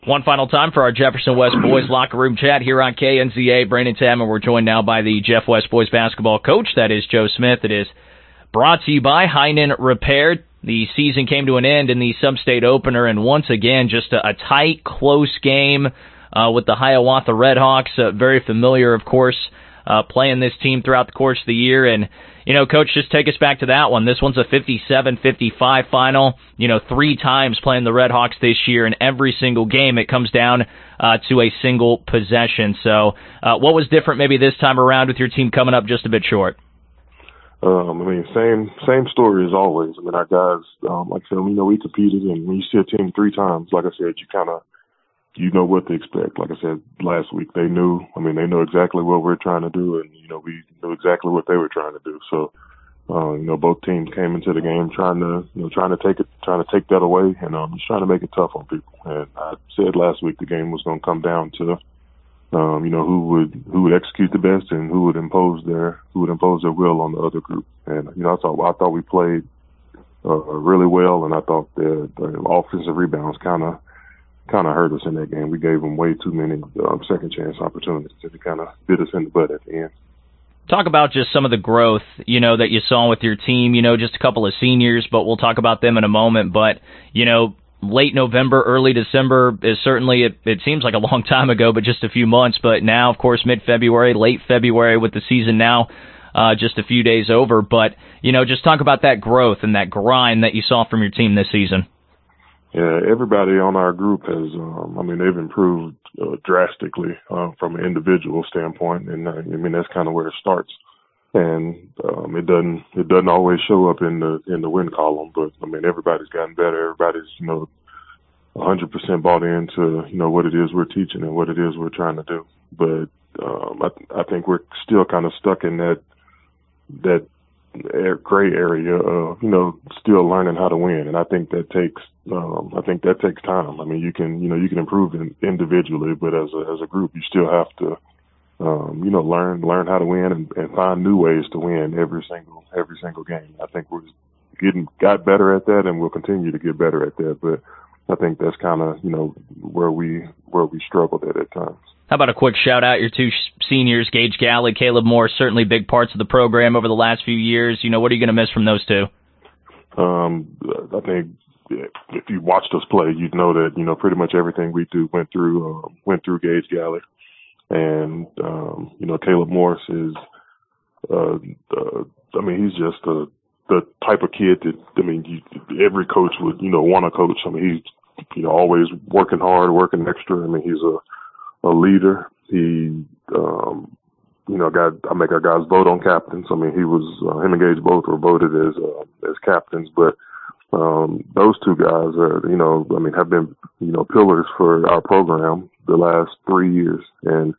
One final time for our Jefferson West Boys Locker Room Chat here on KNZA. Brandon Tam, and we're joined now by the Jeff West Boys basketball coach. That is Joe Smith. It is brought to you by Heinen Repair. The season came to an end in the Sub-State opener, and once again, just a tight, close game with the Hiawatha Redhawks. Very familiar, of course, playing this team throughout the course of the year. And, you know, Coach, just take us back to that one. This one's a 57-55 final. You know, 3 times playing the Redhawks this year, and every single game it comes down to a single possession. So what was different maybe this time around with your team coming up just a bit short? I mean, same story as always. I mean, our guys, like I said, we competed, and when you see a team 3 times, like I said, you know what to expect. Like I said last week, they know exactly what we're trying to do, and, we knew exactly what they were trying to do. So, both teams came into the game trying to take that away, and just trying to make it tough on people. And I said last week the game was going to come down to, who would execute the best and who would impose their will on the other group. And, I thought we played really well, and I thought the offensive rebounds kind of hurt us in that game. We gave them way too many second chance opportunities, and it kind of bit us in the butt at the end. Talk about just some of the growth, that you saw with your team, just a couple of seniors, but we'll talk about them in a moment. But, late November, early December is certainly, it seems like a long time ago, but just a few months. But now, of course, mid-February, late February with the season now just a few days over. But, just talk about that growth and that grind that you saw from your team this season. Yeah, everybody on our group has, they've improved drastically from an individual standpoint, and that's kind of where it starts. And it doesn't always show up in the win column, but everybody's gotten better. Everybody's 100% bought into what it is we're teaching and what it is we're trying to do. But I think we're still kind of stuck in that gray area of still learning how to win, and I think that takes time. I mean, you can improve individually, but as a group, you still have to learn how to win and find new ways to win every single game. I think we're got better at that, and we'll continue to get better at that. But I think that's kind of where we struggled at times. How about a quick shout-out, your 2 seniors, Gage Galley, Caleb Morris, certainly big parts of the program over the last few years. What are you going to miss from those 2? I think if you watched us play, you'd know that, pretty much everything we do went through Gage Galley. And, Caleb Morris is, he's just the type of kid that, every coach would, want to coach. He's, always working hard, working extra. He's a leader. He, I make our guys vote on captains. He was, him and Gage both were voted as captains, but, those 2 guys are, have been, pillars for our program the last 3 years. And,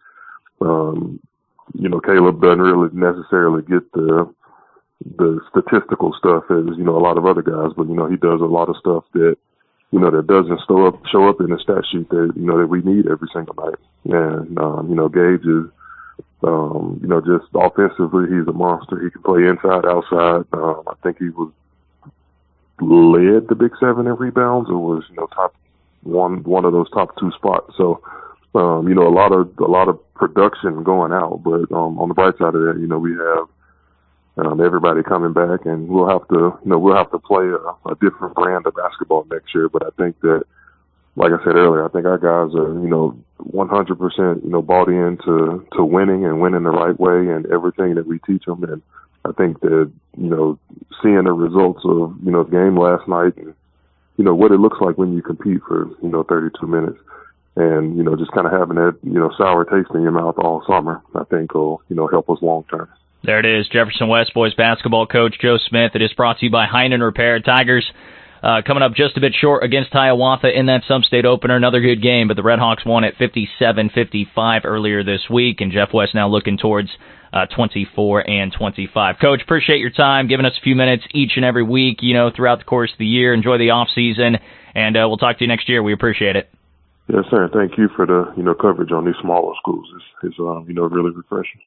Caleb doesn't really necessarily get the statistical stuff as, a lot of other guys, but, he does a lot of stuff that, that doesn't show up in the stat sheet that, that we need every single night. And, Gage is, just offensively, he's a monster. He can play inside, outside. I think he led the Big 7 in rebounds, or was, top one of those top 2 spots. So, a lot of production going out, but, on the bright side of that, we have, everybody coming back, and we'll have to play a different brand of basketball next year. But I think that, like I said earlier, I think our guys are, 100%, bought into winning and winning the right way and everything that we teach them. And I think that, seeing the results of, the game last night and, what it looks like when you compete for, 32 minutes and, just kind of having that, sour taste in your mouth all summer, I think will, help us long term. There it is, Jefferson West Boys basketball coach Joe Smith. It is brought to you by Heinen Repair. Tigers coming up just a bit short against Hiawatha in that Sub-State opener. Another good game, but the Redhawks won at 57-55 earlier this week, and Jeff West now looking towards 24-25. Coach, appreciate your time, giving us a few minutes each and every week, throughout the course of the year. Enjoy the off season, and we'll talk to you next year. We appreciate it. Yes, sir. Thank you for the, coverage on these smaller schools. It's really refreshing.